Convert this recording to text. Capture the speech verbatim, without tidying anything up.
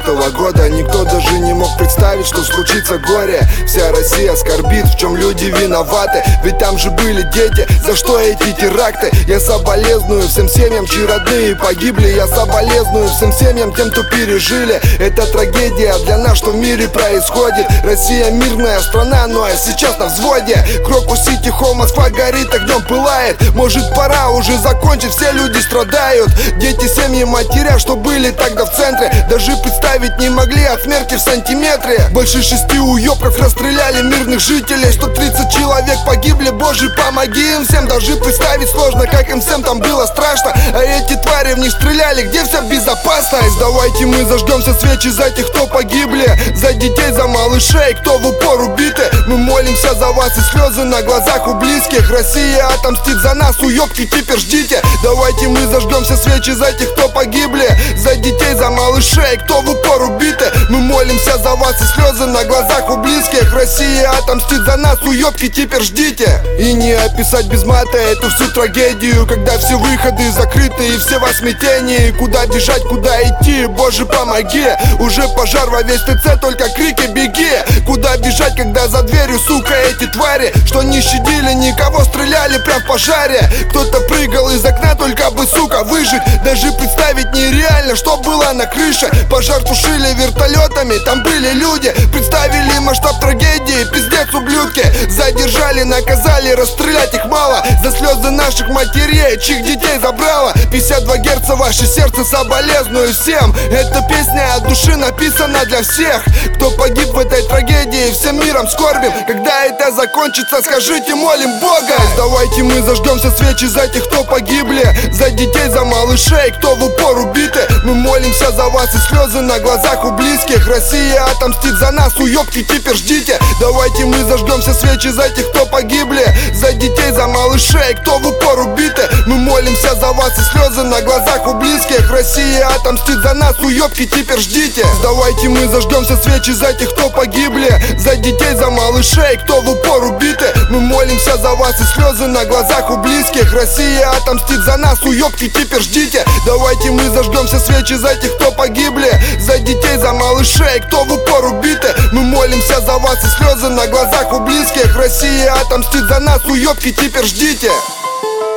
двадцатого года. Никто даже не мог представить, что случится горе. Вся Россия скорбит, в чем люди виноваты. Ведь там же были дети, за что эти теракты? Я соболезную всем семьям, чьи родные погибли. Я соболезную всем семьям, тем, кто пережили. Это трагедия для нас, что в мире происходит. Россия мирная страна, ну а сейчас на взводе. Крокус-Сити, Холл, Москва горит, огнем пылает. Может, пора уже закончить, все люди страдают. Дети, семьи, матеря, что были тогда в центре, даже представить не могли от смерти в сантиметре. Больше шести уёбков расстреляли мирных жителей. Сто тридцать человек погибли, боже, помоги им всем. Даже представить сложно, как им всем там было страшно. А эти твари в них стреляли, где вся безопасность? Давайте мы зажгемся свечи за тех, кто погибли, за детей, за малышей, кто в упор убиты. Мы молимся за вас, и слезы на глазах у близких. Россия отомстит за нас, уёбки, теперь ждите. Давайте мы зажгемся свечи за тех, кто погибли, за детей, за малышей, кто в упор убиты. Мы молимся за вас, и слезы на глазах у близких. Россия отомстит за нас, уёбки, теперь ждите. И не описать без мата эту всю трагедию, когда все выходы закрыты и все во смятении. Куда бежать, куда идти, боже, помоги. Уже пожар во весь ТЦ, только крики беги. Куда бежать, когда за дверью, сука, эти твари, что не щадили никого, стреляли прям в пожаре. Кто-то прыгал из окна, только бы, сука, выжить. Даже представить нереально, что было на крыше. Пожар тушили вертолетами, там были люди. Представили масштаб трагедии, пиздец, ублюдки. Задержали, наказали, расстрелять их мало. За слезы наших матерей, чьих детей забрала. пятьдесят два герца, ваше сердце, соболезную всем. Эта песня от души написана для всех, кто погиб в этой трагедии. Всем миром скорбим, когда это закончится, скажите, молим Бога. Давайте мы зажгемся свечи за тех, кто погибли, за детей, за малышей, кто в упор убиты. Мы молимся за вас, и слезы на глазах у близких. Россия отомстит за нас, уёбки, теперь ждите. Давайте мы зажгемся свечи за тех, кто погибли, за детей, за малышей, кто в упор убиты. Мы молимся за вас, и слезы на глазах у близких. Россия отомстит за нас, уёбки, теперь ждите. Давайте мы зажгемся свечи за тех, кто погибли, за детей, за малышей, кто в упор убиты. Мы молимся за вас, и слезы на глазах у близких. Россия отомстит за нас, уёбки, теперь ждите. Давайте мы зажгемся свечи за тех, кто погибли, за детей, за малышей, кто в упор убиты. Мы молимся за вас, и слезы на глазах у близких. Россия отомстит за нас, уёбки, теперь ждите.